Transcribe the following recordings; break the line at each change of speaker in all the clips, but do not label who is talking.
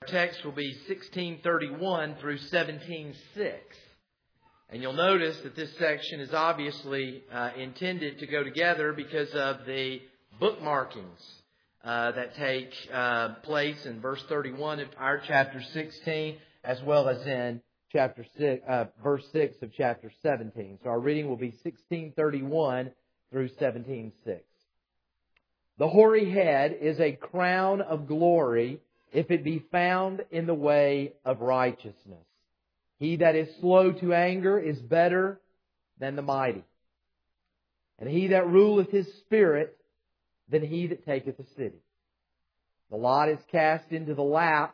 text will be 1631 through 17:6. And you'll notice that this section is obviously intended to go together because of the bookmarkings that take place in verse 31 of our chapter 16, as well as in chapter 6, verse 6 of chapter 17. So our reading will be 1631 through 17:6. The hoary head is a crown of glory if it be found in the way of righteousness. He that is slow to anger is better than the mighty. And he that ruleth his spirit than he that taketh a city. The lot is cast into the lap,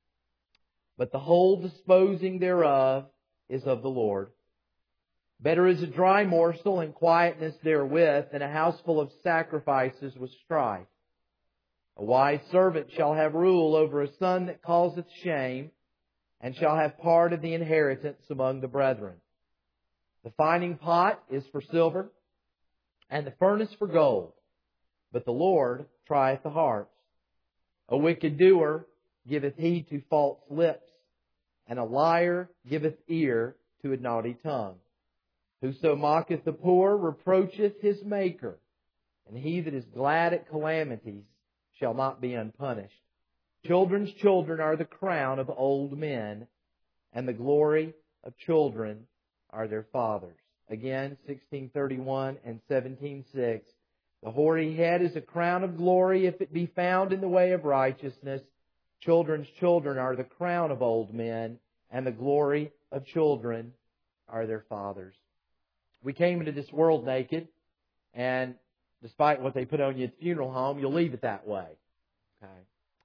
but the whole disposing thereof is of the Lord. Better is a dry morsel and quietness therewith than a house full of sacrifices with strife. A wise servant shall have rule over a son that causeth shame, and shall have part of the inheritance among the brethren. The fining pot is for silver, and the furnace for gold, but the Lord trieth the hearts. A wicked doer giveth heed to false lips, and a liar giveth ear to a naughty tongue. Whoso mocketh the poor reproacheth his Maker, and he that is glad at calamities shall not be unpunished. Children's children are the crown of old men, and the glory of children are their fathers. Again, 1631 and 17:6. The hoary head is a crown of glory if it be found in the way of righteousness. Children's children are the crown of old men, and the glory of children are their fathers. We came into this world naked, and despite what they put on you at the funeral home, you'll leave it that way. Okay.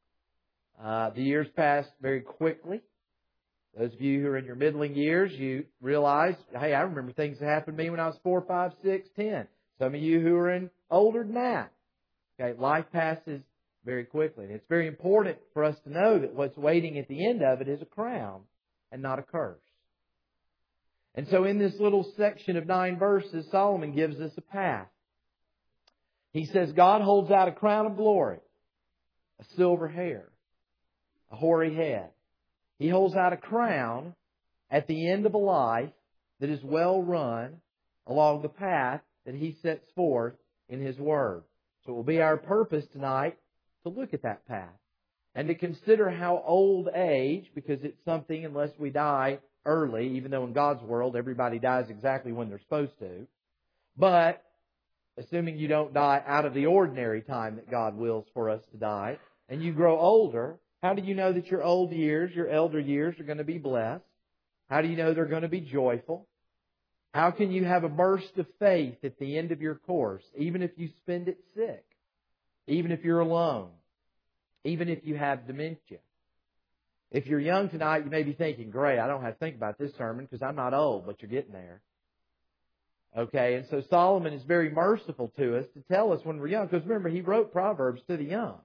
The years pass very quickly. Those of you who are in your middling years, you realize, hey, I remember things that happened to me when I was 4, 5, 6, 10. Some of you who are older than that. Okay, life passes very quickly. And it's very important for us to know that what's waiting at the end of it is a crown and not a curse. And so in this little section of 9 verses, Solomon gives us a path. He says God holds out a crown of glory, a silver hair, a hoary head. He holds out a crown at the end of a life that is well run along the path that He sets forth in His Word. So it will be our purpose tonight to look at that path and to consider how old age, because it's something, unless we die early, even though in God's world everybody dies exactly when they're supposed to, but assuming you don't die out of the ordinary time that God wills for us to die, and you grow older, how do you know that your old years, your elder years, are going to be blessed? How do you know they're going to be joyful? How can you have a burst of faith at the end of your course, even if you spend it sick, even if you're alone, even if you have dementia? If you're young tonight, you may be thinking, great, I don't have to think about this sermon because I'm not old, but you're getting there. Okay, and so Solomon is very merciful to us to tell us when we're young, because remember, he wrote Proverbs to the young.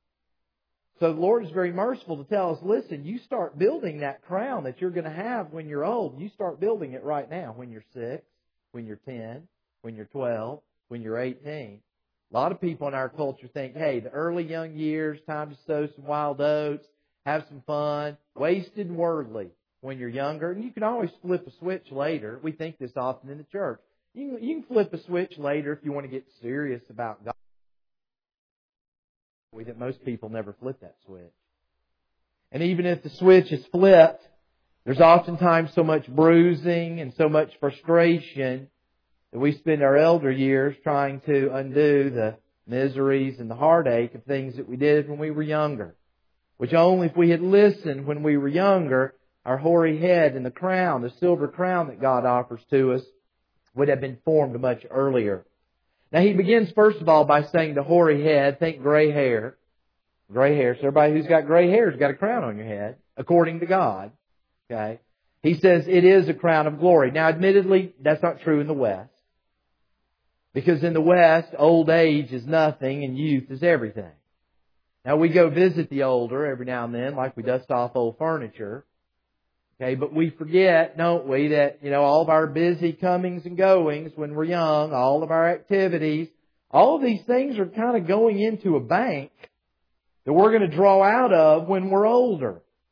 So the Lord is very merciful to tell us, listen, you start building that crown that you're going to have when you're old. You start building it right now when you're 6, when you're 10, when you're 12, when you're 18. A lot of people in our culture think, hey, the early young years, time to sow some wild oats, have some fun, wasted worldly when you're younger. And you can always flip a switch later. We think this often in the church. You can flip a switch later if you want to get serious about God. That most people never flip that switch. And even if the switch is flipped, there's oftentimes so much bruising and so much frustration that we spend our elder years trying to undo the miseries and the heartache of things that we did when we were younger. Which only if we had listened when we were younger, our hoary head and the crown, the silver crown that God offers to us, would have been formed much earlier. Now he begins first of all by saying the hoary head, think gray hair. Gray hair. So everybody who's got gray hair has got a crown on your head, according to God. Okay. He says it is a crown of glory. Now admittedly, that's not true in the West. Because in the West, old age is nothing and youth is everything. Now we go visit the older every now and then, like we dust off old furniture. Okay, but we forget, don't we, that, all of our busy comings and goings when we're young, all of our activities, all of these things are kind of going into a bank that we're going to draw out of when we're older.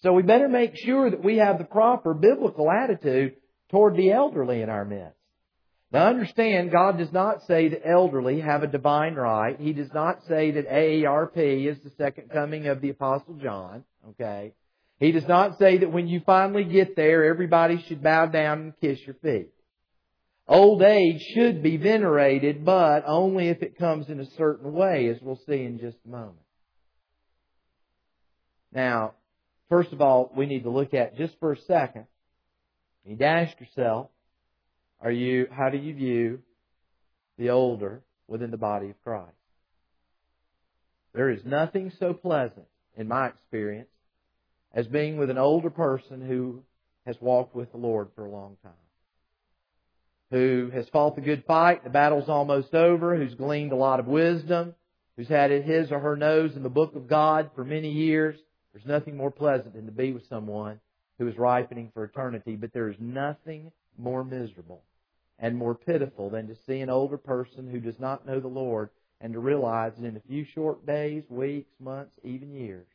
So we better make sure that we have the proper biblical attitude toward the elderly in our midst. Now understand, God does not say that elderly have a divine right. He does not say that AARP is the second coming of the Apostle John. Okay? He does not say that when you finally get there, everybody should bow down and kiss your feet. Old age should be venerated, but only if it comes in a certain way, as we'll see in just a moment. Now, first of all, we need to look at, just for a second, you need to ask yourself, how do you view the older within the body of Christ? There is nothing so pleasant, in my experience, as being with an older person who has walked with the Lord for a long time, who has fought the good fight, the battle's almost over, who's gleaned a lot of wisdom, who's had his or her nose in the book of God for many years. There's nothing more pleasant than to be with someone who is ripening for eternity, but there is nothing more miserable and more pitiful than to see an older person who does not know the Lord and to realize that in a few short days, weeks, months, even years,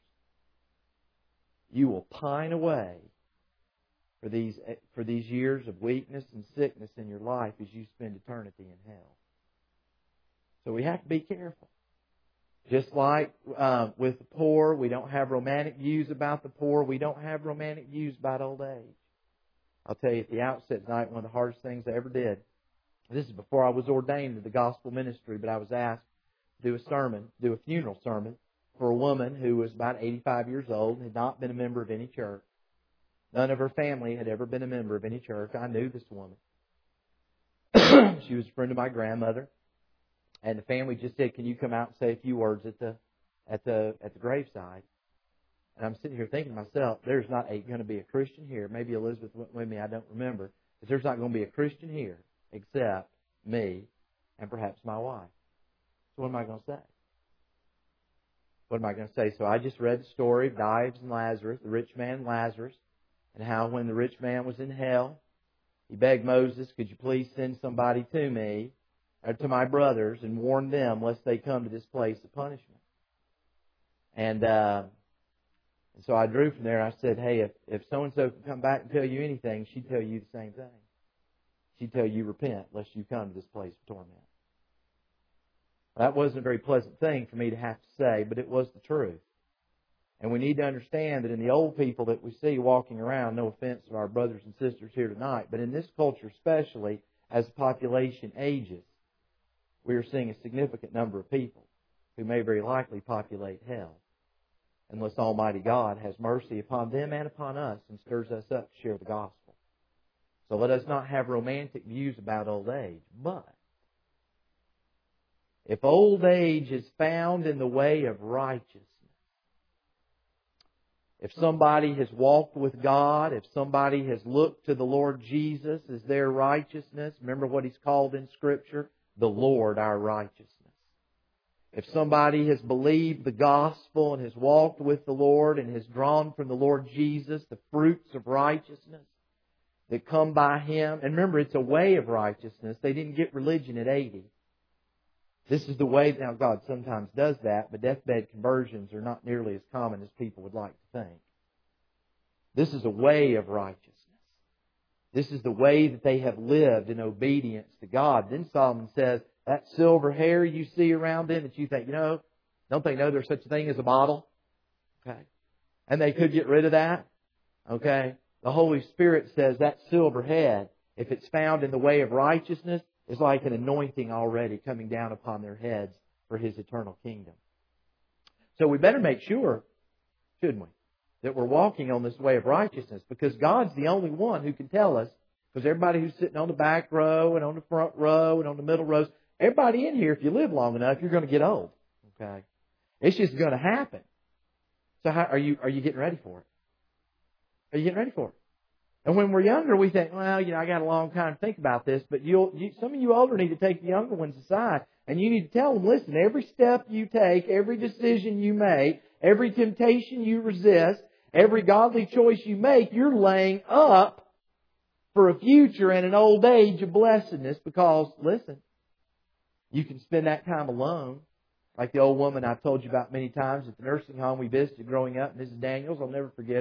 you will pine away for these years of weakness and sickness in your life as you spend eternity in hell. So we have to be careful. Just like with the poor, we don't have romantic views about the poor. We don't have romantic views about old age. I'll tell you at the outset tonight, one of the hardest things I ever did. This is before I was ordained to the gospel ministry, but I was asked to do a funeral sermon for a woman who was about 85 years old and had not been a member of any church. None of her family had ever been a member of any church. I knew this woman. She was a friend of my grandmother. And the family just said, "Can you come out and say a few words at the graveside?" And I'm sitting here thinking to myself, there's not going to be a Christian here. Maybe Elizabeth went with me, I don't remember. But there's not going to be a Christian here except me and perhaps my wife. So what am I going to say? What am I going to say? So I just read the story of Dives and Lazarus, the rich man Lazarus, and how when the rich man was in hell, he begged Moses, "Could you please send somebody to me, or to my brothers, and warn them lest they come to this place of punishment?" And so I drew from there and I said, "Hey, if so-and-so could come back and tell you anything, she'd tell you the same thing. She'd tell you, repent, lest you come to this place of torment." That wasn't a very pleasant thing for me to have to say, but it was the truth. And we need to understand that in the old people that we see walking around, no offense to our brothers and sisters here tonight, but in this culture especially, as the population ages, we are seeing a significant number of people who may very likely populate hell, unless Almighty God has mercy upon them and upon us and stirs us up to share the gospel. So let us not have romantic views about old age. But if old age is found in the way of righteousness, if somebody has walked with God, if somebody has looked to the Lord Jesus as their righteousness, remember what He's called in Scripture? The Lord our righteousness. If somebody has believed the gospel and has walked with the Lord and has drawn from the Lord Jesus the fruits of righteousness that come by Him. And remember, it's a way of righteousness. They didn't get religion at 80. This is the way. Now, God sometimes does that, but deathbed conversions are not nearly as common as people would like to think. This is a way of righteousness. This is the way that they have lived in obedience to God. Then Solomon says, that silver hair you see around them that you think, don't they know there's such a thing as a bottle? Okay. And they could get rid of that. Okay. The Holy Spirit says that silver head, if it's found in the way of righteousness, is like an anointing already coming down upon their heads for His eternal kingdom. So we better make sure, shouldn't we, that we're walking on this way of righteousness, because God's the only one who can tell us, because everybody who's sitting on the back row and on the front row and on the middle rows, everybody in here, if you live long enough, you're going to get old. Okay? It's just going to happen. So how are you getting ready for it? Are you getting ready for it? And when we're younger, we think, well, I got a long time to think about this. But some of you older need to take the younger ones aside. And you need to tell them, listen, every step you take, every decision you make, every temptation you resist, every godly choice you make, you're laying up for a future and an old age of blessedness. Because, listen, you can spend that time alone. Like the old woman I've told you about many times at the nursing home we visited growing up, Mrs. Daniels, I'll never forget her.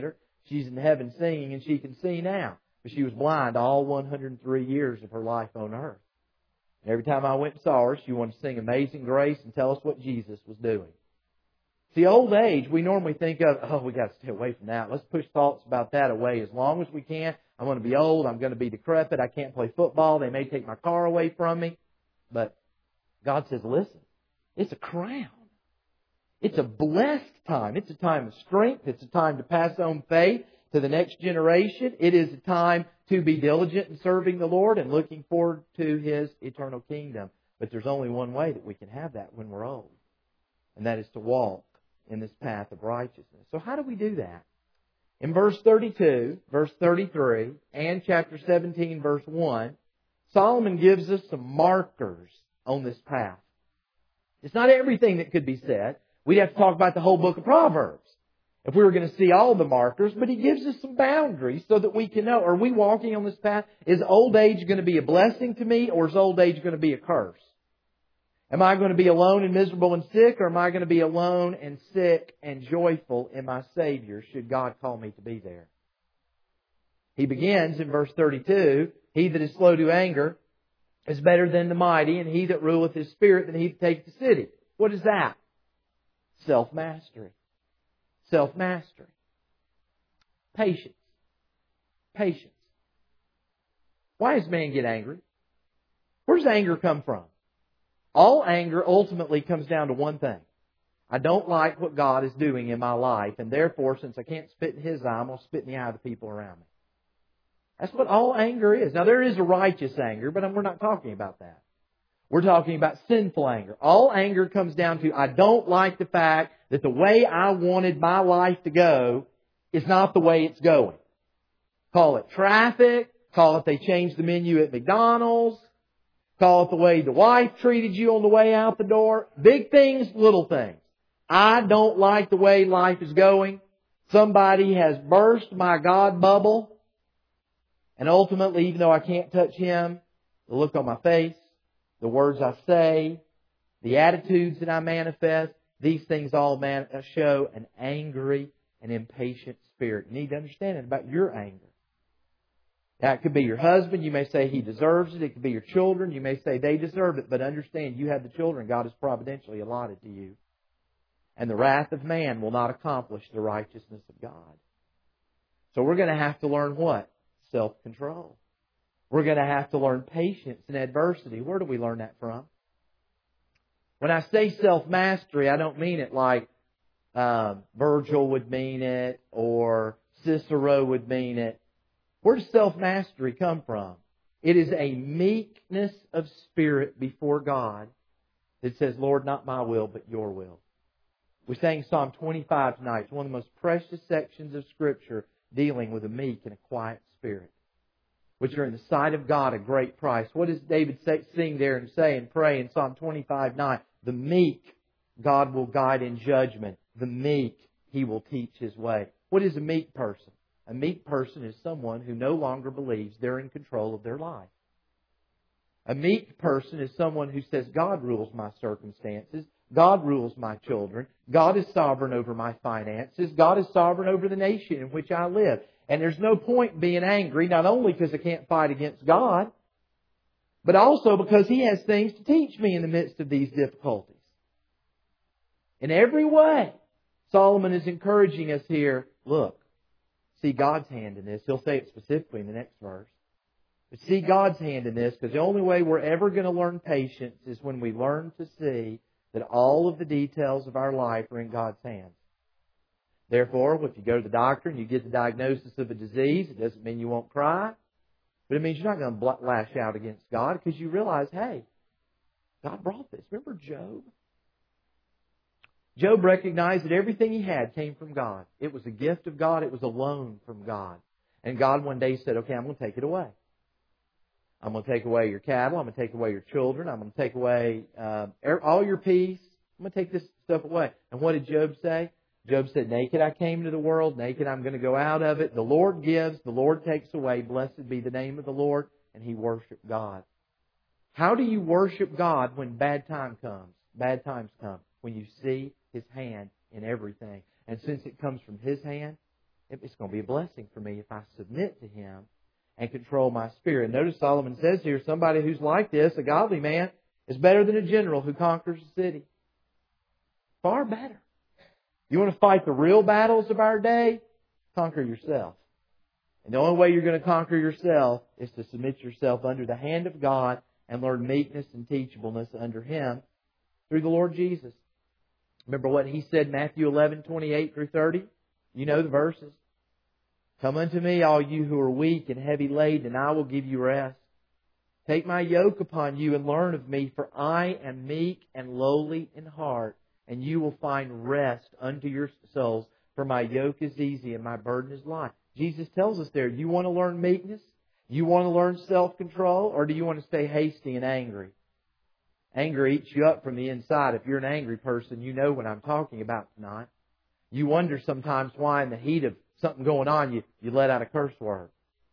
She's in heaven singing and she can see now. But she was blind all 103 years of her life on earth. And every time I went and saw her, she wanted to sing Amazing Grace and tell us what Jesus was doing. See, old age, we normally think of, we got to stay away from that. Let's push thoughts about that away as long as we can. I'm going to be old. I'm going to be decrepit. I can't play football. They may take my car away from me. But God says, listen, it's a crown. It's a blessed time. It's a time of strength. It's a time to pass on faith to the next generation. It is a time to be diligent in serving the Lord and looking forward to His eternal kingdom. But there's only one way that we can have that when we're old. And that is to walk in this path of righteousness. So how do we do that? In verse 32, verse 33, and chapter 17, verse 1, Solomon gives us some markers on this path. It's not everything that could be said. We'd have to talk about the whole book of Proverbs if we were going to see all the markers, but he gives us some boundaries so that we can know, are we walking on this path? Is old age going to be a blessing to me, or is old age going to be a curse? Am I going to be alone and miserable and sick, or am I going to be alone and sick and joyful in my Savior, should God call me to be there? He begins in verse 32, he that is slow to anger is better than the mighty, and he that ruleth his spirit than he that taketh the city. What is that? Self-mastery. Self-mastery. Patience. Patience. Why does man get angry? Where does anger come from? All anger ultimately comes down to one thing. I don't like what God is doing in my life, and therefore, since I can't spit in His eye, I'm going to spit in the eye of the people around me. That's what all anger is. Now, there is a righteous anger, but we're not talking about that. We're talking about sinful anger. All anger comes down to, I don't like the fact that the way I wanted my life to go is not the way it's going. Call it traffic. Call it they changed the menu at McDonald's. Call it the way the wife treated you on the way out the door. Big things, little things. I don't like the way life is going. Somebody has burst my God bubble. And ultimately, even though I can't touch Him, the look on my face, the words I say, the attitudes that I manifest, these things all show an angry and impatient spirit. You need to understand it about your anger. Now, it could be your husband. You may say he deserves it. It could be your children. You may say they deserve it. But understand, you have the children God has providentially allotted to you. And the wrath of man will not accomplish the righteousness of God. So we're going to have to learn what? Self-control. We're going to have to learn patience in adversity. Where do we learn that from? When I say self-mastery, I don't mean it like Virgil would mean it or Cicero would mean it. Where does self-mastery come from? It is a meekness of spirit before God that says, Lord, not my will, but your will. We sang Psalm 25 tonight. It's one of the most precious sections of Scripture dealing with a meek and a quiet spirit, which are in the sight of God a great price. What does David sing there and say and pray in Psalm 25:9? The meek God will guide in judgment. The meek He will teach His way. What is a meek person? A meek person is someone who no longer believes they're in control of their life. A meek person is someone who says, God rules my circumstances. God rules my children. God is sovereign over my finances. God is sovereign over the nation in which I live. And there's no point being angry, not only because I can't fight against God, but also because He has things to teach me in the midst of these difficulties. In every way, Solomon is encouraging us here, look, see God's hand in this. He'll say it specifically in the next verse. But see God's hand in this, because the only way we're ever going to learn patience is when we learn to see that all of the details of our life are in God's hands. Therefore, if you go to the doctor and you get the diagnosis of a disease, it doesn't mean you won't cry. But it means you're not going to lash out against God because you realize, hey, God brought this. Remember Job? Job recognized that everything he had came from God. It was a gift of God. It was a loan from God. And God one day said, okay, I'm going to take it away. I'm going to take away your cattle. I'm going to take away your children. I'm going to take away all your peace. I'm going to take this stuff away. And what did Job say? Job said, naked I came into the world. Naked I'm going to go out of it. The Lord gives. The Lord takes away. Blessed be the name of the Lord. And he worshiped God. How do you worship God when bad time comes? Bad times come. When you see His hand in everything. And since it comes from His hand, It's going to be a blessing for me if I submit to Him and control my spirit. Notice Solomon says here, somebody who's like this, a godly man, is better than a general who conquers a city. Far better. You want to fight the real battles of our day? Conquer yourself. And the only way you're going to conquer yourself is to submit yourself under the hand of God and learn meekness and teachableness under Him through the Lord Jesus. Remember what He said in Matthew 11:28 through 30? You know the verses. Come unto me, all you who are weak and heavy laden, and I will give you rest. Take my yoke upon you and learn of me, for I am meek and lowly in heart, and you will find rest unto your souls. For my yoke is easy and my burden is light. Jesus tells us there, you want to learn meekness? You want to learn self-control? Or do you want to stay hasty and angry? Anger eats you up from the inside. If you're an angry person, you know what I'm talking about tonight. You wonder sometimes why in the heat of something going on, you let out a curse word.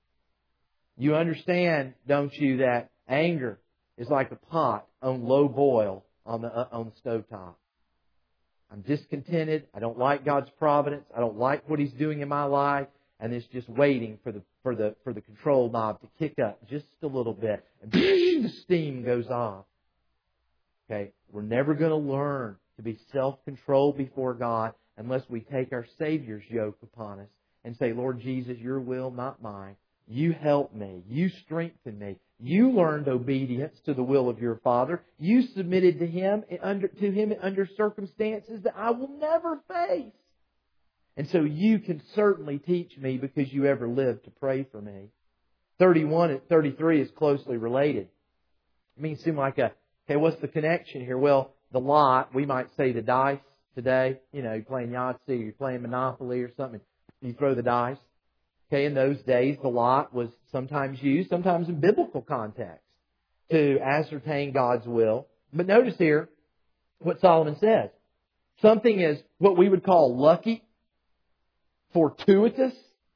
You understand, don't you, that anger is like a pot on low boil on the stovetop. I'm discontented. I don't like God's providence. I don't like what He's doing in my life. And it's just waiting for the control knob to kick up just a little bit. And the steam goes off. Okay? We're never going to learn to be self-controlled before God unless we take our Savior's yoke upon us and say, Lord Jesus, your will, not mine. You help me. You strengthen me. You learned obedience to the will of your Father. You submitted to Him under circumstances that I will never face. And so you can certainly teach me because you ever lived to pray for me. 31 and 33 is closely related. It means seem like okay, what's the connection here? Well, the lot, we might say the dice today. You know, you're playing Yahtzee, you're playing Monopoly or something. You throw the dice. Okay, in those days, the lot was sometimes used, sometimes in biblical context, to ascertain God's will. But notice here what Solomon says. Something is what we would call lucky, fortuitous,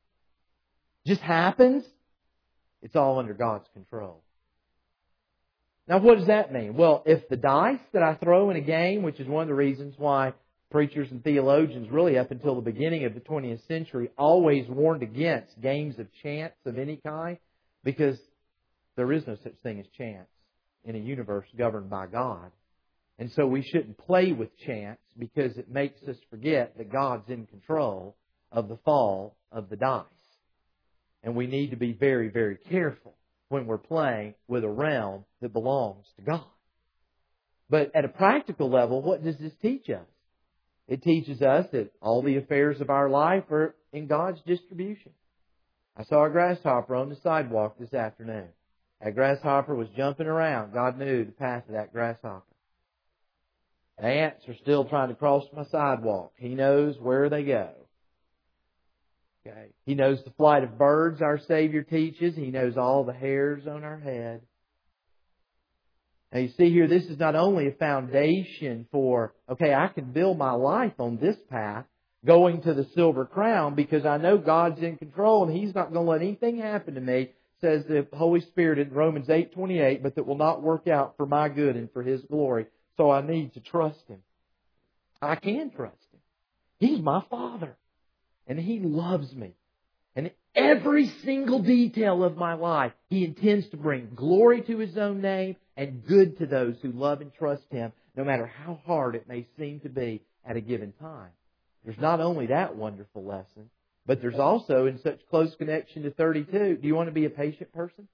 just happens. It's all under God's control. Now, what does that mean? Well, if the dice that I throw in a game, which is one of the reasons why preachers and theologians, really up until the beginning of the 20th century, always warned against games of chance of any kind, because there is no such thing as chance in a universe governed by God. And so we shouldn't play with chance because it makes us forget that God's in control of the fall of the dice. And we need to be very, very careful when we're playing with a realm that belongs to God. But at a practical level, what does this teach us? It teaches us that all the affairs of our life are in God's distribution. I saw a grasshopper on the sidewalk this afternoon. That grasshopper was jumping around. God knew the path of that grasshopper. The ants are still trying to cross my sidewalk. He knows where they go. Okay. He knows the flight of birds, our Savior teaches. He knows all the hairs on our head. Now you see here, this is not only a foundation for, okay, I can build my life on this path, going to the silver crown, because I know God's in control and He's not going to let anything happen to me, says the Holy Spirit in Romans 8:28, but that will not work out for my good and for His glory. So I need to trust Him. I can trust Him. He's my Father. And He loves me. And every single detail of my life, He intends to bring glory to His own name and good to those who love and trust Him, no matter how hard it may seem to be at a given time. There's not only that wonderful lesson, but there's also, in such close connection to 32, do you want to be a patient person?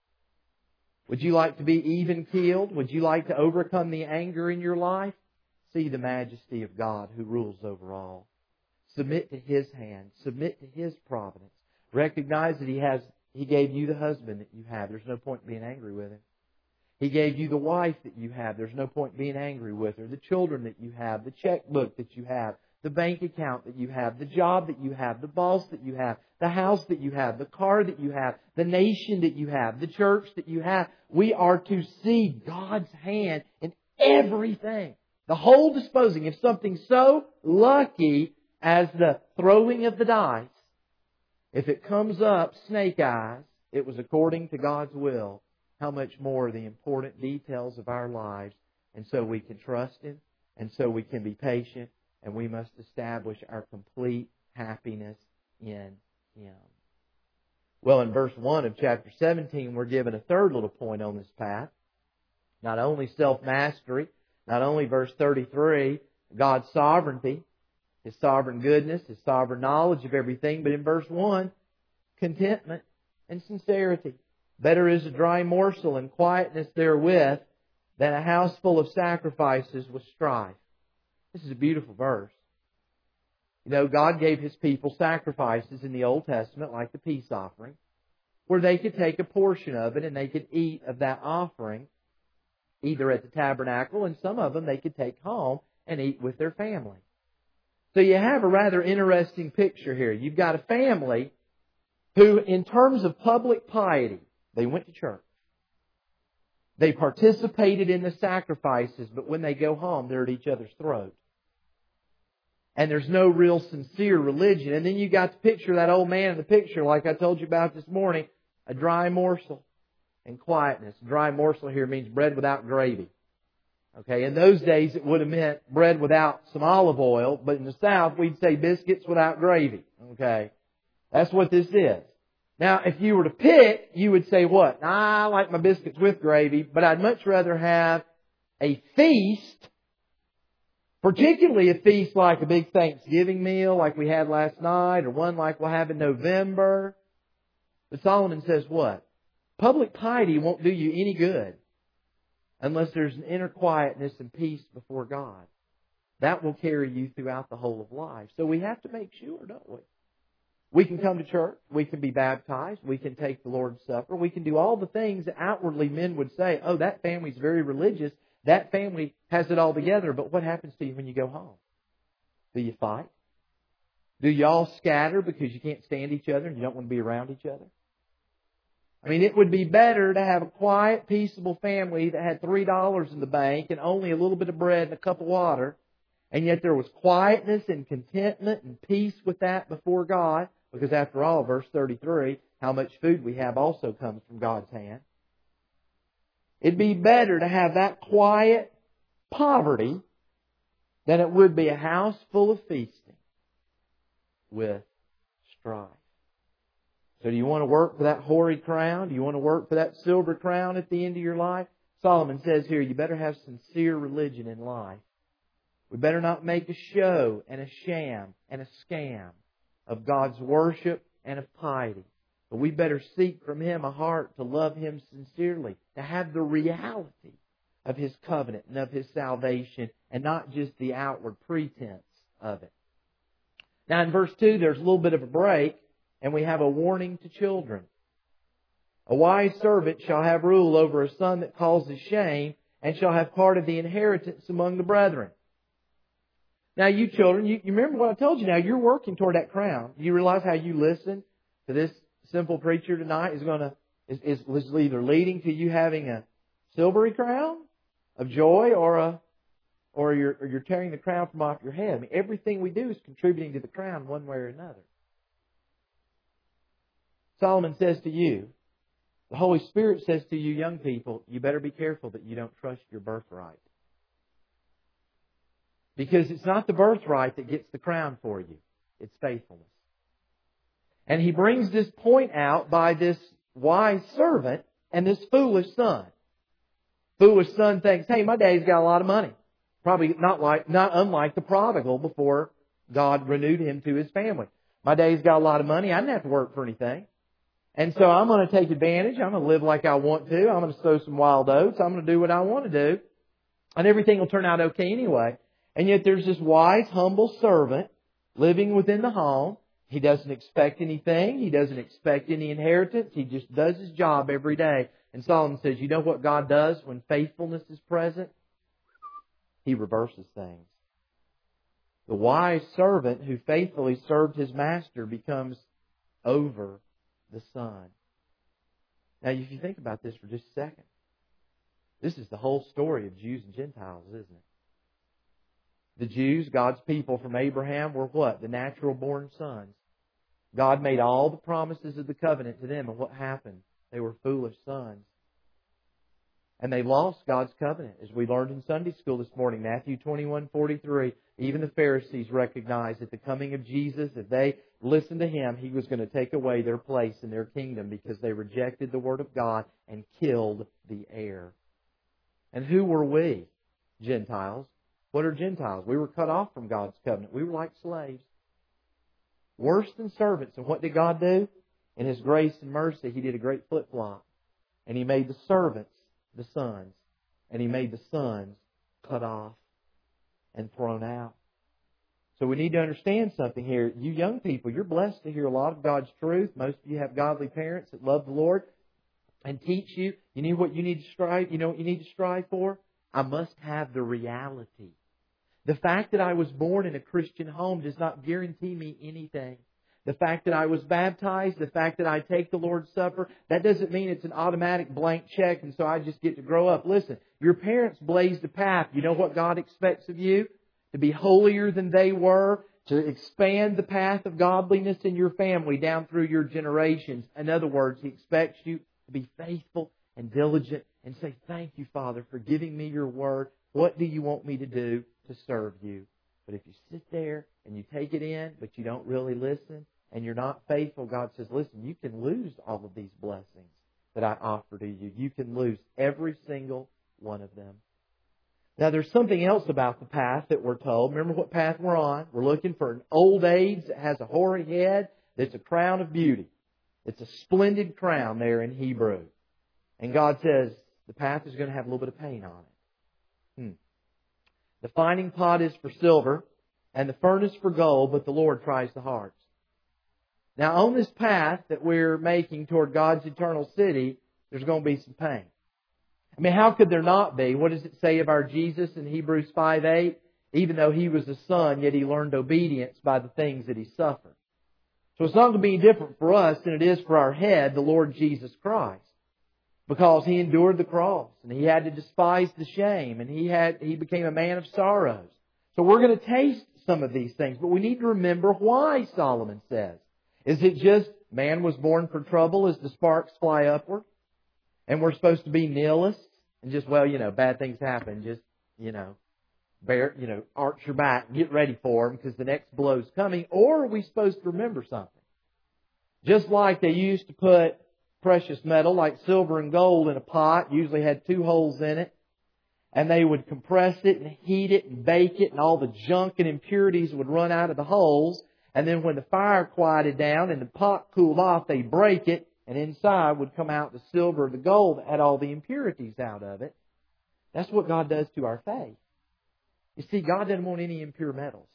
Would you like to be even-keeled? Would you like to overcome the anger in your life? See the majesty of God who rules over all. Submit to His hand. Submit to His providence. Recognize that He gave you the husband that you have. There's no point in being angry with Him. He gave you the wife that you have. There's no point in being angry with her. The children that you have. The checkbook that you have. The bank account that you have. The job that you have. The boss that you have. The house that you have. The car that you have. The nation that you have. The church that you have. We are to see God's hand in everything. The whole disposing of something so lucky as the throwing of the dice. If it comes up snake eyes, it was according to God's will. How much more the important details of our lives. And so we can trust Him. And so we can be patient. And we must establish our complete happiness in Him. Well, in verse 1 of chapter 17, we're given a third little point on this path. Not only self-mastery, not only verse 33, God's sovereignty, His sovereign goodness, His sovereign knowledge of everything, but in verse 1, contentment and sincerity. Better is a dry morsel and quietness therewith than a house full of sacrifices with strife. This is a beautiful verse. You know, God gave His people sacrifices in the Old Testament, like the peace offering, where they could take a portion of it and they could eat of that offering, either at the tabernacle, and some of them they could take home and eat with their family. So you have a rather interesting picture here. You've got a family who, in terms of public piety, they went to church. They participated in the sacrifices, but when they go home, they're at each other's throat. And there's no real sincere religion. And then you got the picture of that old man in the picture, like I told you about this morning, a dry morsel and quietness. Dry morsel here means bread without gravy. Okay, in those days it would have meant bread without some olive oil, but in the South we'd say biscuits without gravy. Okay, that's what this is. Now, if you were to pick, you would say what? I like my biscuits with gravy, but I'd much rather have a feast, particularly a feast like a big Thanksgiving meal like we had last night, or one like we'll have in November. But Solomon says what? Public piety won't do you any good unless there's an inner quietness and peace before God. That will carry you throughout the whole of life. So we have to make sure, don't we? We can come to church. We can be baptized. We can take the Lord's Supper. We can do all the things that outwardly men would say, oh, that family's very religious. That family has it all together. But what happens to you when you go home? Do you fight? Do you all scatter because you can't stand each other and you don't want to be around each other? I mean, it would be better to have a quiet, peaceable family that had $3 in the bank and only a little bit of bread and a cup of water, and yet there was quietness and contentment and peace with that before God, because after all, verse 33, how much food we have also comes from God's hand. It'd be better to have that quiet poverty than it would be a house full of feasting with strife. So do you want to work for that hoary crown? Do you want to work for that silver crown at the end of your life? Solomon says here, you better have sincere religion in life. We better not make a show and a sham and a scam of God's worship and of piety. But we better seek from Him a heart to love Him sincerely, to have the reality of His covenant and of His salvation, and not just the outward pretense of it. Now in verse 2, there's a little bit of a break, and we have a warning to children. A wise servant shall have rule over a son that causes shame, and shall have part of the inheritance among the brethren. Now you children, you remember what I told you now, you're working toward that crown. You realize how you listen to this simple preacher tonight is either leading to you having a silvery crown of joy or you're tearing the crown from off your head. I mean, everything we do is contributing to the crown one way or another. Solomon says to you, the Holy Spirit says to you young people, you better be careful that you don't trust your birthright. Because it's not the birthright that gets the crown for you. It's faithfulness. And he brings this point out by this wise servant and this foolish son. Foolish son thinks, hey, my daddy's got a lot of money. Probably not unlike the prodigal before God renewed him to his family. My daddy's got a lot of money. I didn't have to work for anything. And so I'm going to take advantage. I'm going to live like I want to. I'm going to sow some wild oats. I'm going to do what I want to do. And everything will turn out okay anyway. And yet there's this wise, humble servant living within the home. He doesn't expect anything. He doesn't expect any inheritance. He just does his job every day. And Solomon says, you know what God does when faithfulness is present? He reverses things. The wise servant who faithfully served his master becomes over the son. Now, if you think about this for just a second, this is the whole story of Jews and Gentiles, isn't it? The Jews, God's people from Abraham, were what? The natural born sons. God made all the promises of the covenant to them, and what happened? They were foolish sons. And they lost God's covenant. As we learned in Sunday school this morning, Matthew 21:43, even the Pharisees recognized at the coming of Jesus, if they listened to Him, He was going to take away their place in their kingdom because they rejected the Word of God and killed the heir. And who were we? Gentiles. What are Gentiles? We were cut off from God's covenant. We were like slaves. Worse than servants. And what did God do? In His grace and mercy, He did a great flip-flop. And He made the servants the sons. And He made the sons cut off and thrown out. So we need to understand something here. You young people, you're blessed to hear a lot of God's truth. Most of you have godly parents that love the Lord and teach you. You know what you need to strive. You know what you need to strive for? I must have the reality. The fact that I was born in a Christian home does not guarantee me anything. The fact that I was baptized, the fact that I take the Lord's Supper, that doesn't mean it's an automatic blank check and so I just get to grow up. Listen, your parents blazed a path. You know what God expects of you? To be holier than they were, to expand the path of godliness in your family down through your generations. In other words, He expects you to be faithful and diligent and say, thank you, Father, for giving me your word. What do you want me to do to serve you? But if you sit there and you take it in, but you don't really listen, and you're not faithful, God says, listen, you can lose all of these blessings that I offer to you. You can lose every single one of them. Now, there's something else about the path that we're told. Remember what path we're on. We're looking for an old age that has a hoary head that's a crown of beauty. It's a splendid crown there in Hebrew. And God says the path is going to have a little bit of pain on it. The finding pot is for silver and the furnace for gold, but the Lord tries the hearts. Now, on this path that we're making toward God's eternal city, there's going to be some pain. I mean, how could there not be? What does it say of our Jesus in Hebrews 5:8? Even though He was a son, yet He learned obedience by the things that He suffered. So it's not going to be different for us than it is for our head, the Lord Jesus Christ. Because He endured the cross, and He had to despise the shame, and He became a man of sorrows. So we're going to taste some of these things, but we need to remember why, Solomon says. Is it just man was born for trouble as the sparks fly upward? And we're supposed to be nihilists and just, bad things happen. Just, arch your back and get ready for them because the next blow's coming. Or are we supposed to remember something? Just like they used to put precious metal like silver and gold in a pot, usually had 2 holes in it, and they would compress it and heat it and bake it and all the junk and impurities would run out of the holes. And then when the fire quieted down and the pot cooled off, they'd break it. And inside would come out the silver or the gold that had all the impurities out of it. That's what God does to our faith. You see, God doesn't want any impure metals.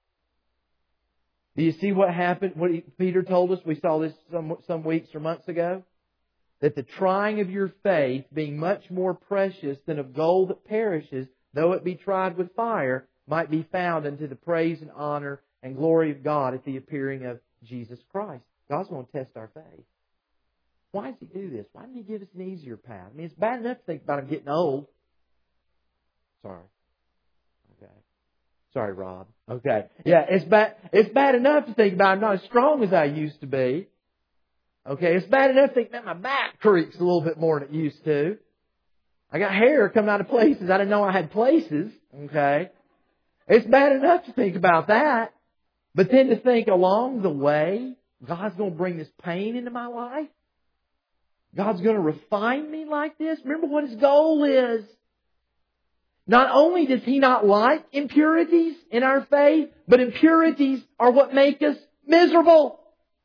Do you see what happened? What Peter told us? We saw this some weeks or months ago. That the trying of your faith, being much more precious than of gold that perishes, though it be tried with fire, might be found unto the praise and honor and glory of God at the appearing of Jesus Christ. God's going to test our faith. Why does He do this? Why didn't He give us an easier path? I mean, it's bad enough to think about Him getting old. Sorry. Okay. Sorry, Rob. Okay. Yeah, it's bad enough to think about I'm not as strong as I used to be. Okay. It's bad enough to think, man, my back creaks a little bit more than it used to. I got hair coming out of places I didn't know I had places. Okay. It's bad enough to think about that. But then to think along the way, God's going to bring this pain into my life. God's going to refine me like this. Remember what His goal is. Not only does He not like impurities in our faith, but impurities are what make us miserable.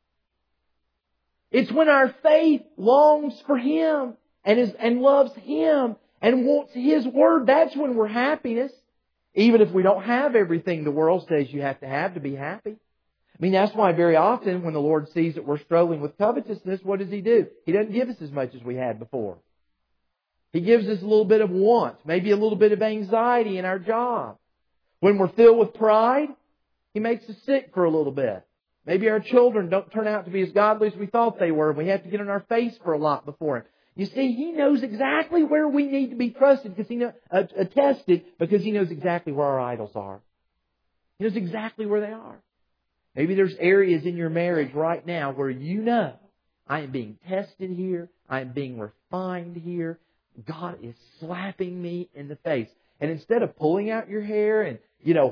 It's when our faith longs for Him and loves Him and wants His Word. That's when we're happiness. Even if we don't have everything the world says you have to be happy. I mean, that's why very often when the Lord sees that we're struggling with covetousness, what does He do? He doesn't give us as much as we had before. He gives us a little bit of want, maybe a little bit of anxiety in our job. When we're filled with pride, He makes us sick for a little bit. Maybe our children don't turn out to be as godly as we thought they were, and we have to get on our face for a lot before Him. You see, He knows exactly where we need to be trusted because tested because He knows exactly where our idols are. He knows exactly where they are. Maybe there's areas in your marriage right now where you know, I am being tested here. I am being refined here. God is slapping me in the face. And instead of pulling out your hair and,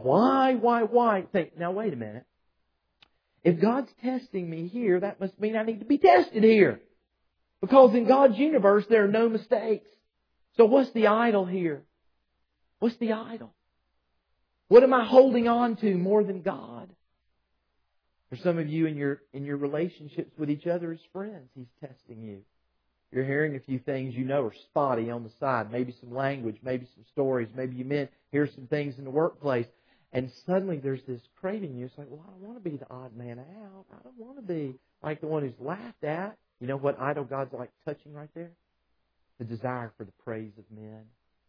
why? Think, now wait a minute. If God's testing me here, that must mean I need to be tested here. Because in God's universe, there are no mistakes. So what's the idol here? What's the idol? What am I holding on to more than God? For some of you in your relationships with each other as friends, He's testing you. You're hearing a few things you know are spotty on the side. Maybe some language, maybe some stories. Maybe you hear some things in the workplace. And suddenly there's this craving in you. It's like, well, I don't want to be the odd man out. I don't want to be like the one who's laughed at. You know what idol God's like touching right there? The desire for the praise of men.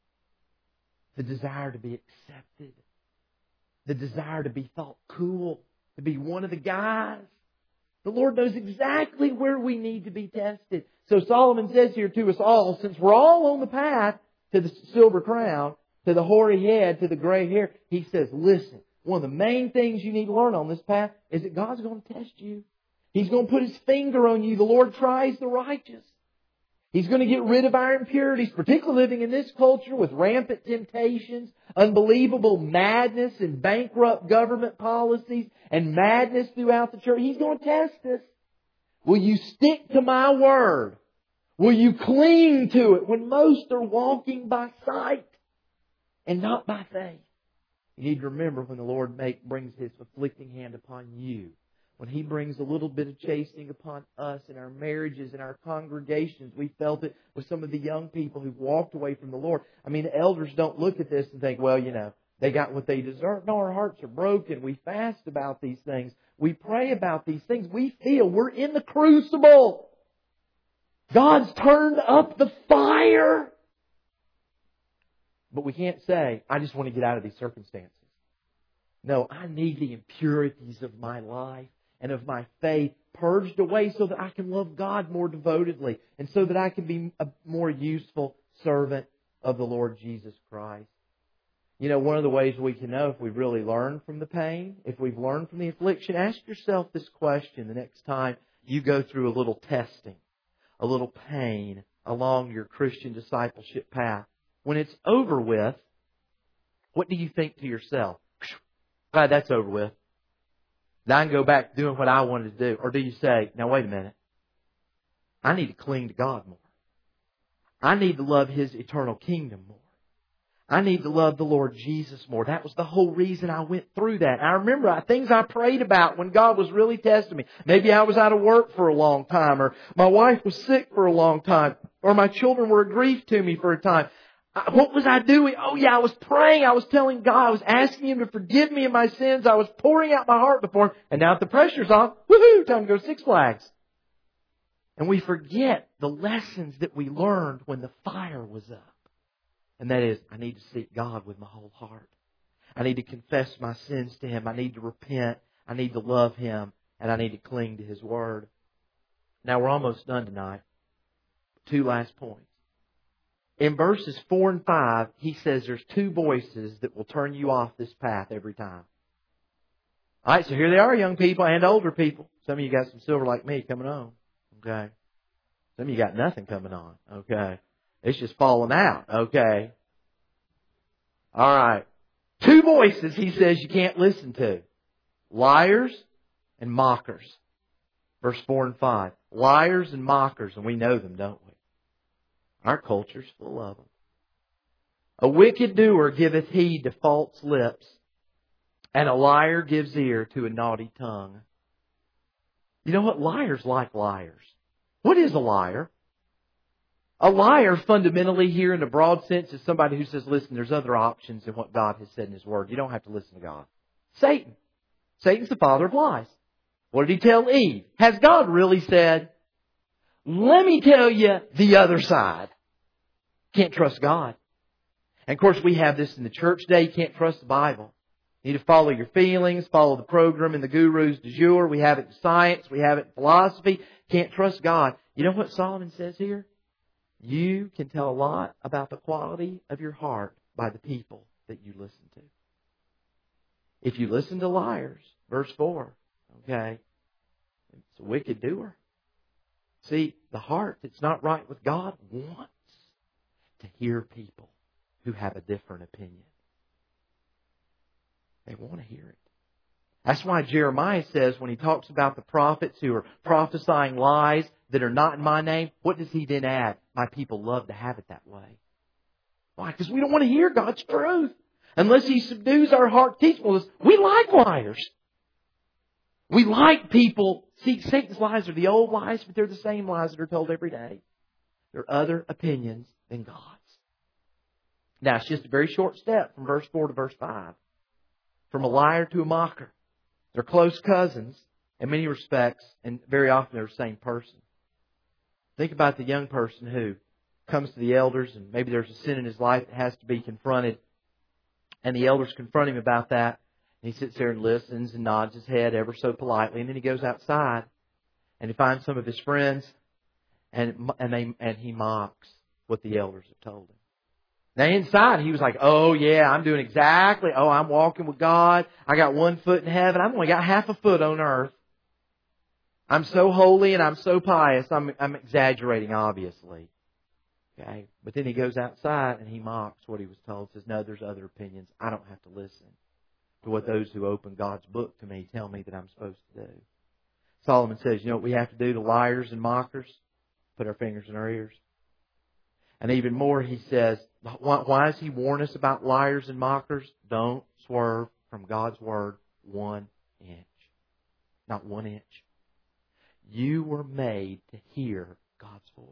The desire to be accepted. The desire to be thought cool. To be one of the guys. The Lord knows exactly where we need to be tested. So Solomon says here to us all, since we're all on the path to the silver crown, to the hoary head, to the gray hair, he says, listen, one of the main things you need to learn on this path is that God's going to test you. He's going to put His finger on you. The Lord tries the righteous. He's going to get rid of our impurities, particularly living in this culture with rampant temptations, unbelievable madness and bankrupt government policies and madness throughout the church. He's going to test us. Will you stick to my word? Will you cling to it when most are walking by sight and not by faith? You need to remember when the Lord brings His afflicting hand upon you. When He brings a little bit of chastening upon us in our marriages, in our congregations. We felt it with some of the young people who've walked away from the Lord. I mean, the elders don't look at this and think, well, they got what they deserve. No, our hearts are broken. We fast about these things. We pray about these things. We feel we're in the crucible. God's turned up the fire. But we can't say, I just want to get out of these circumstances. No, I need the impurities of my life and of my faith purged away so that I can love God more devotedly and so that I can be a more useful servant of the Lord Jesus Christ. One of the ways we can know if we've really learned from the pain, if we've learned from the affliction, ask yourself this question the next time you go through a little testing, a little pain along your Christian discipleship path. When it's over with, what do you think to yourself? Glad that's over with. Now I can go back to doing what I wanted to do. Or do you say, now wait a minute. I need to cling to God more. I need to love His eternal kingdom more. I need to love the Lord Jesus more. That was the whole reason I went through that. I remember things I prayed about when God was really testing me. Maybe I was out of work for a long time, or my wife was sick for a long time, or my children were a grief to me for a time. What was I doing? Oh yeah, I was praying. I was telling God. I was asking Him to forgive me of my sins. I was pouring out my heart before Him. And now that the pressure's on, woohoo, time to go to Six Flags. And we forget the lessons that we learned when the fire was up. And that is, I need to seek God with my whole heart. I need to confess my sins to Him. I need to repent. I need to love Him. And I need to cling to His Word. Now we're almost done tonight. 2 last points. In verses 4 and 5, he says there's 2 voices that will turn you off this path every time. All right, so here they are, young people and older people. Some of you got some silver like me coming on. Okay. Some of you got nothing coming on. Okay. It's just falling out. Okay. All right. 2 voices, he says, you can't listen to. Liars and mockers. Verse 4 and 5. Liars and mockers, and we know them, don't we? Our culture's full of them. A wicked doer giveth heed to false lips, and a liar gives ear to a naughty tongue. You know what? Liars like liars. What is a liar? A liar, fundamentally here in a broad sense, is somebody who says, listen, there's other options than what God has said in His Word. You don't have to listen to God. Satan. Satan's the father of lies. What did he tell Eve? Has God really said? Let me tell you the other side. Can't trust God. And of course we have this in the church today. You can't trust the Bible. You need to follow your feelings, follow the program in the gurus du jour. We have it in science. We have it in philosophy. Can't trust God. You know what Solomon says here? You can tell a lot about the quality of your heart by the people that you listen to. If you listen to liars, verse 4, okay, it's a wicked doer. See, the heart that's not right with God wants. to hear people who have a different opinion. They want to hear it. That's why Jeremiah says when he talks about the prophets who are prophesying lies that are not in my name, what does he then add? My people love to have it that way. Why? Because we don't want to hear God's truth. Unless He subdues our heart, teaching us, we like liars. We like people. See, Satan's lies are the old lies, but they're the same lies that are told every day. There are other opinions than God's. Now, it's just a very short step from verse 4 to verse 5. From a liar to a mocker. They're close cousins in many respects, and very often they're the same person. Think about the young person who comes to the elders, and maybe there's a sin in his life that has to be confronted. And the elders confront him about that. And he sits there and listens and nods his head ever so politely. And then he goes outside and he finds some of his friends and he mocks what the elders have told him. Now inside he was like, oh yeah, I'm doing exactly. Oh, I'm walking with God. I got 1 foot in heaven. I've only got half a foot on earth. I'm so holy and I'm so pious. I'm exaggerating, obviously. Okay, but then he goes outside and he mocks what he was told. Says, no, there's other opinions. I don't have to listen to what those who open God's book to me tell me that I'm supposed to do. Solomon says, you know what we have to do to liars and mockers? Put our fingers in our ears. And even more, he says, why does he warn us about liars and mockers? Don't swerve from God's Word 1 inch. Not 1 inch. You were made to hear God's voice.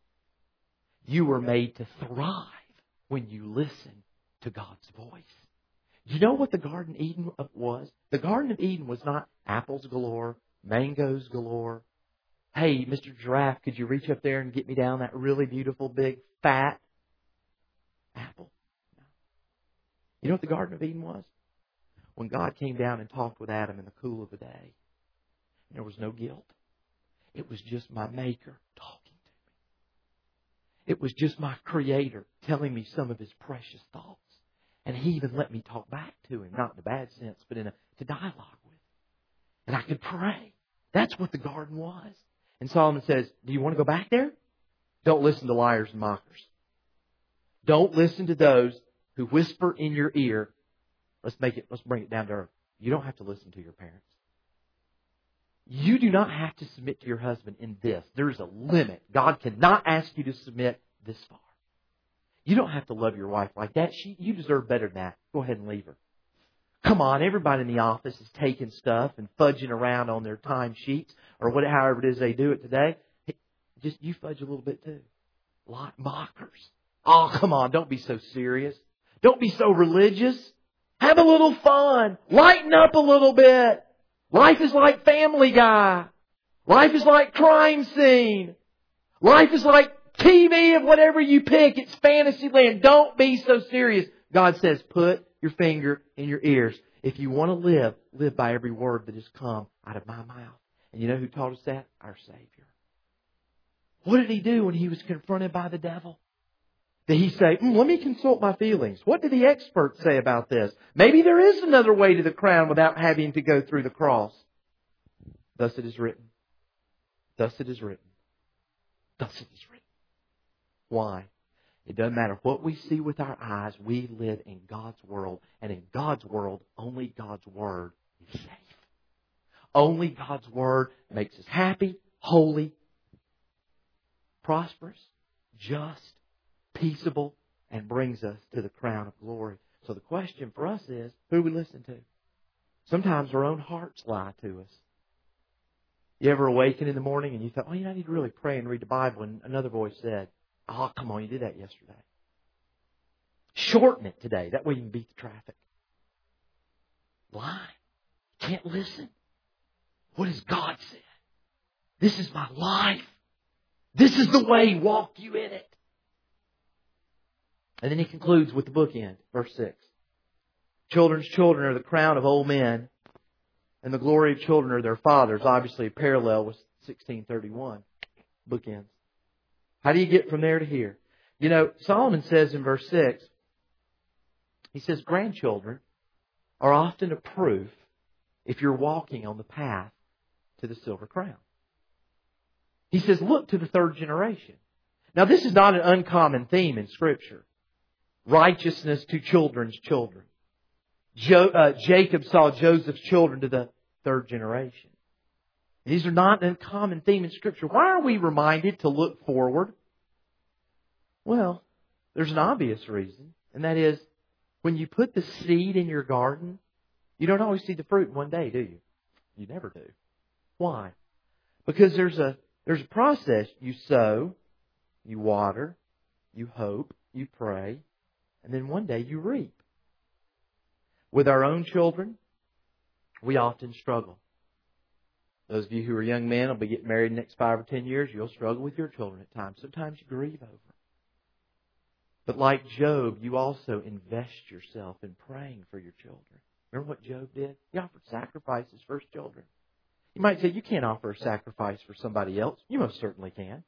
You were made to thrive when you listen to God's voice. Do you know what the Garden of Eden was? The Garden of Eden was not apples galore, mangoes galore. Hey, Mr. Giraffe, could you reach up there and get me down that really beautiful, big, fat apple? No. You know what the Garden of Eden was? When God came down and talked with Adam in the cool of the day. There was no guilt. It was just my Maker talking. It was just my Creator telling me some of His precious thoughts. And He even let me talk back to Him, not in a bad sense, but to dialogue with Him. And I could pray. That's what the garden was. And Solomon says, do you want to go back there? Don't listen to liars and mockers. Don't listen to those who whisper in your ear. Let's bring it down to earth. You don't have to listen to your parents. You do not have to submit to your husband in this. There is a limit. God cannot ask you to submit this far. You don't have to love your wife like that. You deserve better than that. Go ahead and leave her. Come on, everybody in the office is taking stuff and fudging around on their time sheets or however it is they do it today. Just you fudge a little bit too. Like mockers. Oh, come on, don't be so serious. Don't be so religious. Have a little fun. Lighten up a little bit. Life is like Family Guy. Life is like Crime Scene. Life is like TV of whatever you pick. It's fantasy land. Don't be so serious. God says, put your finger in your ears. If you want to live by every word that has come out of my mouth. And you know who taught us that? Our Savior. What did He do when He was confronted by the devil? Did He say, let me consult my feelings? What did the experts say about this? Maybe there is another way to the crown without having to go through the cross. Thus it is written. Thus it is written. Thus it is written. Why? It doesn't matter what we see with our eyes. We live in God's world. And in God's world, only God's Word is safe. Only God's Word makes us happy, holy, prosperous, just, peaceable, and brings us to the crown of glory. So the question for us is, who do we listen to? Sometimes our own hearts lie to us. You ever awaken in the morning and you thought, I need to really pray and read the Bible, and another voice said, oh, come on, you did that yesterday. Shorten it today. That way you can beat the traffic. Lie. Can't listen. What has God said? This is my life. This is the way. Walk you in it. And then he concludes with the bookend, verse 6. Children's children are the crown of old men, and the glory of children are their fathers. Obviously a parallel with 1631. Bookends. How do you get from there to here? You know, Solomon says in verse 6, he says, grandchildren are often a proof if you're walking on the path to the silver crown. He says, look to the third generation. Now, this is not an uncommon theme in Scripture. Righteousness to children's children. Jacob saw Joseph's children to the third generation. These are not an uncommon theme in Scripture. Why are we reminded to look forward? Well, there's an obvious reason, and that is when you put the seed in your garden, you don't always see the fruit in one day, do you? You never do. Why? Because there's a process. You sow, you water, you hope, you pray, and then one day you reap. With our own children, we often struggle. Those of you who are young men will be getting married in the next 5 or 10 years. You'll struggle with your children at times. Sometimes you grieve over them. But like Job, you also invest yourself in praying for your children. Remember what Job did? He offered sacrifices for his children. You might say, you can't offer a sacrifice for somebody else. You most certainly can.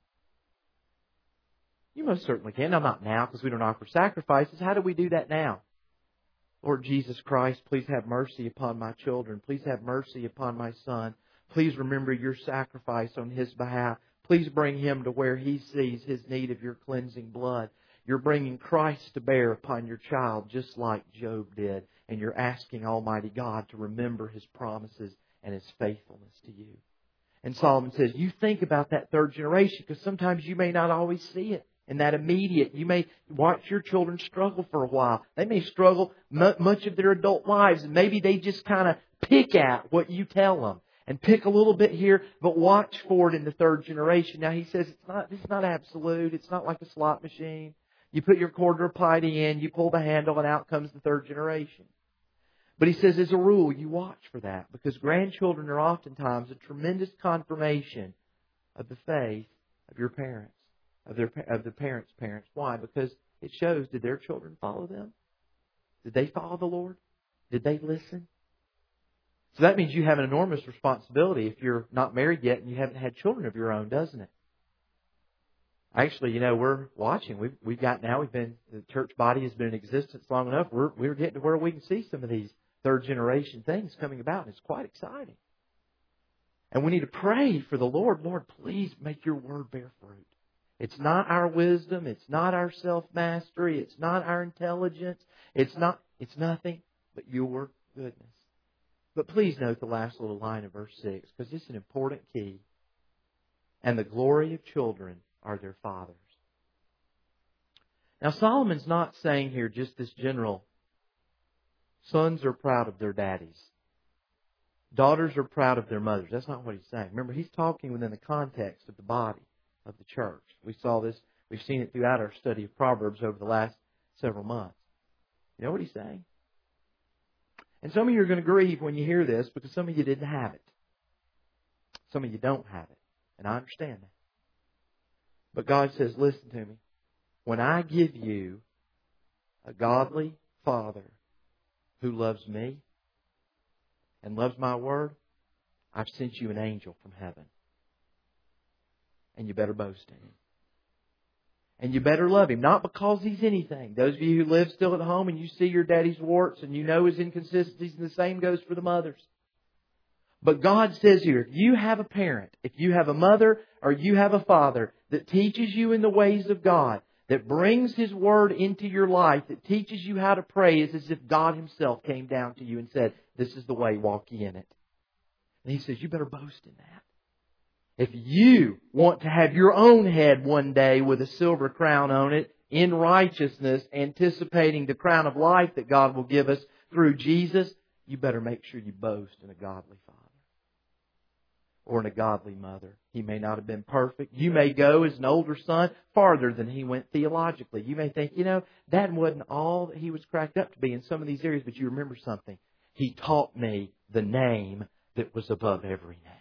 You most certainly can. Now, not now, because we don't offer sacrifices. How do we do that now? Lord Jesus Christ, please have mercy upon my children. Please have mercy upon my son. Please remember your sacrifice on his behalf. Please bring him to where he sees his need of your cleansing blood. You're bringing Christ to bear upon your child just like Job did. And you're asking Almighty God to remember His promises and His faithfulness to you. And Solomon says, you think about that third generation because sometimes you may not always see it. In that immediate, you may watch your children struggle for a while. They may struggle much of their adult lives. And maybe they just kind of pick at what you tell them. And pick a little bit here, but watch for it in the third generation. Now he says it's not absolute. It's not like a slot machine. You put your quarter of piety in, you pull the handle, and out comes the third generation. But he says, as a rule, you watch for that because grandchildren are oftentimes a tremendous confirmation of the faith of your parents, of the parents' parents. Why? Because it shows, did their children follow them? Did they follow the Lord? Did they listen? So that means you have an enormous responsibility if you're not married yet and you haven't had children of your own, doesn't it? Actually, we're watching. The church body has been in existence long enough. We're getting to where we can see some of these third generation things coming about, and it's quite exciting. And we need to pray for the Lord. Lord, please make your word bear fruit. It's not our wisdom. It's not our self-mastery. It's not our intelligence. It's nothing but your goodness. But please note the last little line of verse 6, because it's an important key. And the glory of children are their fathers. Now Solomon's not saying here just this general, sons are proud of their daddies. Daughters are proud of their mothers. That's not what he's saying. Remember, he's talking within the context of the body of the church. We saw this, we've seen it throughout our study of Proverbs over the last several months. You know what he's saying? And some of you are going to grieve when you hear this because some of you didn't have it. Some of you don't have it. And I understand that. But God says, listen to me. When I give you a godly father who loves me and loves my word, I've sent you an angel from heaven. And you better boast in Him. And you better love Him. Not because He's anything. Those of you who live still at home and you see your daddy's warts and you know his inconsistencies, and the same goes for the mothers. But God says here, if you have a parent, if you have a mother or you have a father that teaches you in the ways of God, that brings His Word into your life, that teaches you how to pray, it's as if God Himself came down to you and said, this is the way, walk ye in it. And He says, you better boast in that. If you want to have your own head one day with a silver crown on it, in righteousness, anticipating the crown of life that God will give us through Jesus, you better make sure you boast in a godly father or in a godly mother. He may not have been perfect. You may go as an older son farther than he went theologically. You may think, Dad wasn't all that he was cracked up to be in some of these areas, but you remember something. He taught me the name that was above every name.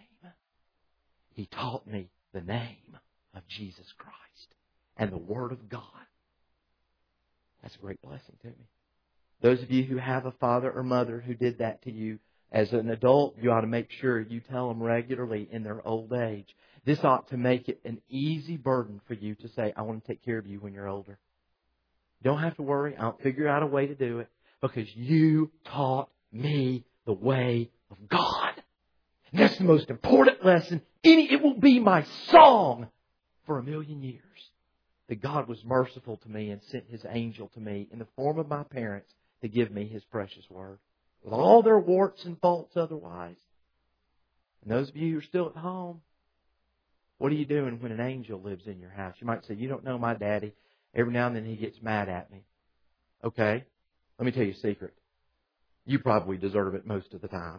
He taught me the name of Jesus Christ and the Word of God. That's a great blessing to me. Those of you who have a father or mother who did that to you, as an adult, you ought to make sure you tell them regularly in their old age. This ought to make it an easy burden for you to say, I want to take care of you when you're older. You don't have to worry. I'll figure out a way to do it because you taught me the way of God. And that's the most important lesson. It will be my song for 1,000,000 years. that God was merciful to me and sent His angel to me in the form of my parents to give me His precious Word. With all their warts and faults otherwise. And those of you who are still at home, what are you doing when an angel lives in your house? You might say, you don't know my daddy. Every now and then he gets mad at me. Okay, let me tell you a secret. You probably deserve it most of the time.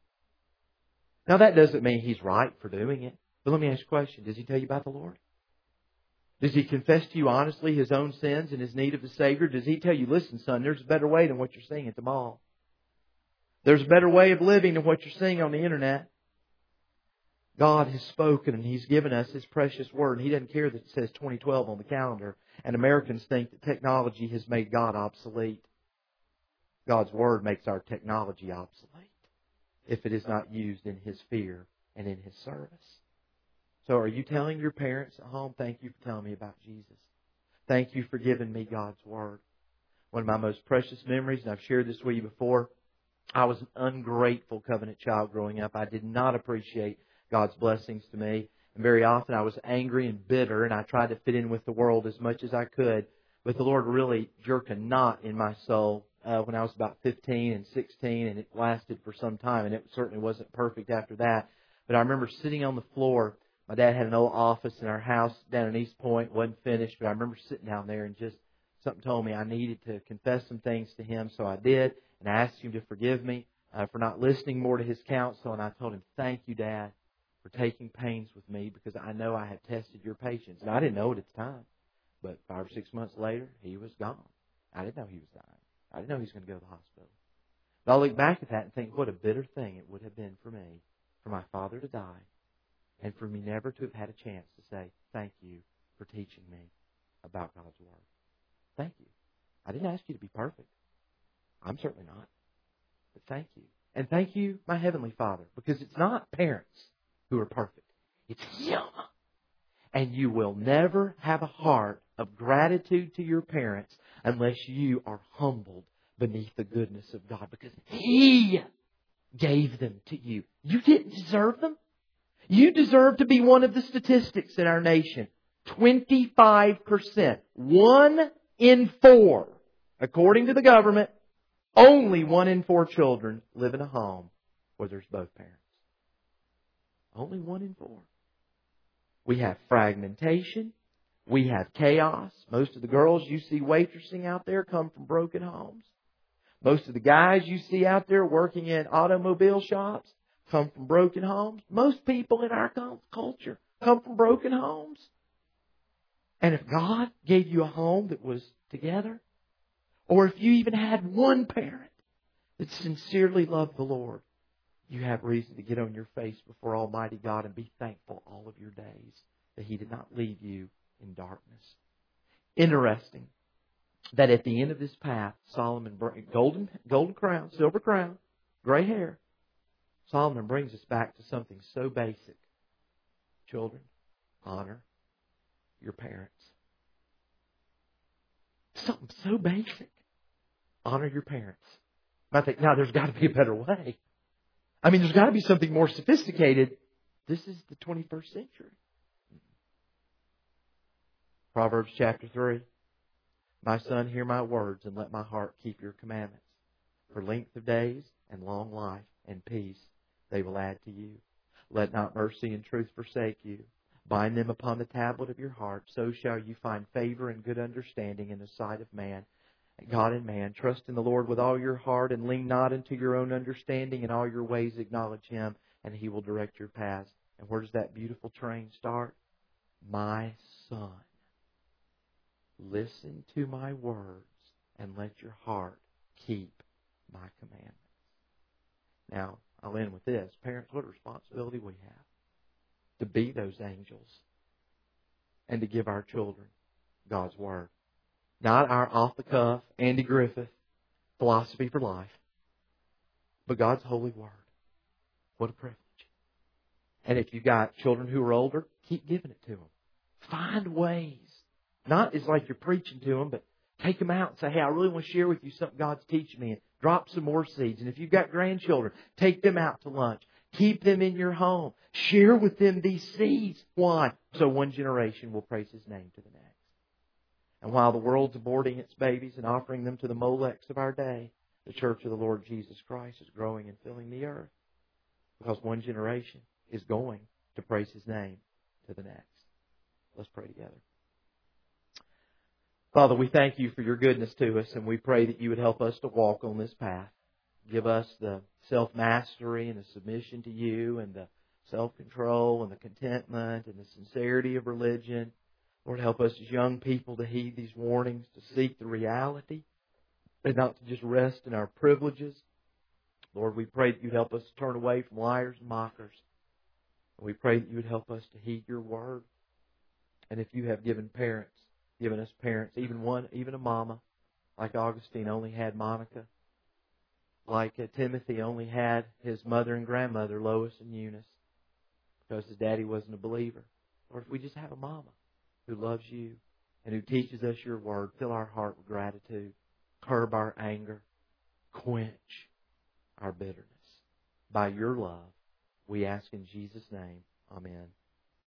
Now that doesn't mean he's right for doing it. But let me ask you a question. Does he tell you about the Lord? Does he confess to you honestly his own sins and his need of a Savior? Does he tell you, listen, son, there's a better way than what you're seeing at the mall. There's a better way of living than what you're seeing on the internet. God has spoken and He's given us His precious Word. He doesn't care that it says 2012 on the calendar. And Americans think that technology has made God obsolete. God's Word makes our technology obsolete if it is not used in His fear and in His service. So are you telling your parents at home, thank you for telling me about Jesus. Thank you for giving me God's Word. One of my most precious memories, and I've shared this with you before, I was an ungrateful covenant child growing up. I did not appreciate God's blessings to me. And very often I was angry and bitter, and I tried to fit in with the world as much as I could. But the Lord really jerked a knot in my soul when I was about 15 and 16, and it lasted for some time, and it certainly wasn't perfect after that. But I remember sitting on the floor. My dad had an old office in our house down in East Point. It wasn't finished, but I remember sitting down there and just something told me I needed to confess some things to Him, so I did. And I asked Him to forgive me for not listening more to His counsel. And I told Him, thank you, Dad, for taking pains with me because I know I have tested your patience. And I didn't know it at the time. But 5 or 6 months later, he was gone. I didn't know he was dying. I didn't know he was going to go to the hospital. But I look back at that and think what a bitter thing it would have been for me, for my father to die, and for me never to have had a chance to say, thank you for teaching me about God's Word. Thank you. I didn't ask you to be perfect. I'm certainly not. But thank you. And thank you, my Heavenly Father, because it's not parents who are perfect. It's Him. And you will never have a heart of gratitude to your parents unless you are humbled beneath the goodness of God, because He gave them to you. You didn't deserve them. You deserve to be one of the statistics in our nation. 25%. 1 in 4, according to the government, only 1 in 4 children live in a home where there's both parents. Only 1 in 4. We have fragmentation. We have chaos. Most of the girls you see waitressing out there come from broken homes. Most of the guys you see out there working in automobile shops come from broken homes. Most people in our culture come from broken homes. And if God gave you a home that was together, or if you even had one parent that sincerely loved the Lord, you have reason to get on your face before Almighty God and be thankful all of your days that He did not leave you in darkness. Interesting that at the end of this path, Solomon, golden crown, silver crown, gray hair, Solomon brings us back to something so basic. Children, honor your parents. Something so basic. Honor your parents. I think, now there's got to be a better way. I mean, there's got to be something more sophisticated. This is the 21st century. Proverbs chapter 3. My son, hear my words and let my heart keep your commandments. For length of days and long life and peace they will add to you. Let not mercy and truth forsake you. Bind them upon the tablet of your heart. So shall you find favor and good understanding in the sight of man, God and man. Trust in the Lord with all your heart and lean not into your own understanding. In all your ways acknowledge Him and He will direct your paths. And where does that beautiful train start? My son, listen to my words and let your heart keep my commandments. Now, I'll end with this. Parents, what a responsibility we have to be those angels and to give our children God's Word. Not our off-the-cuff, Andy Griffith philosophy for life, but God's holy Word. What a privilege. And if you've got children who are older, keep giving it to them. Find ways. Not as like you're preaching to them, but take them out and say, hey, I really want to share with you something God's teaching me. And drop some more seeds. And if you've got grandchildren, take them out to lunch. Keep them in your home. Share with them these seeds. Why? So one generation will praise His name to the next. And while the world's aborting its babies and offering them to the Molechs of our day, the Church of the Lord Jesus Christ is growing and filling the earth. Because one generation is going to praise His name to the next. Let's pray together. Father, we thank You for Your goodness to us, and we pray that You would help us to walk on this path. Give us the self-mastery and the submission to You and the self-control and the contentment and the sincerity of religion. Lord, help us as young people to heed these warnings, to seek the reality, and not to just rest in our privileges. Lord, we pray that You'd help us to turn away from liars and mockers. And we pray that You would help us to heed Your word. And if You have given us parents, even a mama, like Augustine only had Monica, like Timothy only had his mother and grandmother, Lois and Eunice, because his daddy wasn't a believer. Or if we just have a mama who loves You and who teaches us Your word, fill our heart with gratitude, curb our anger, quench our bitterness. By Your love, we ask in Jesus' name. Amen.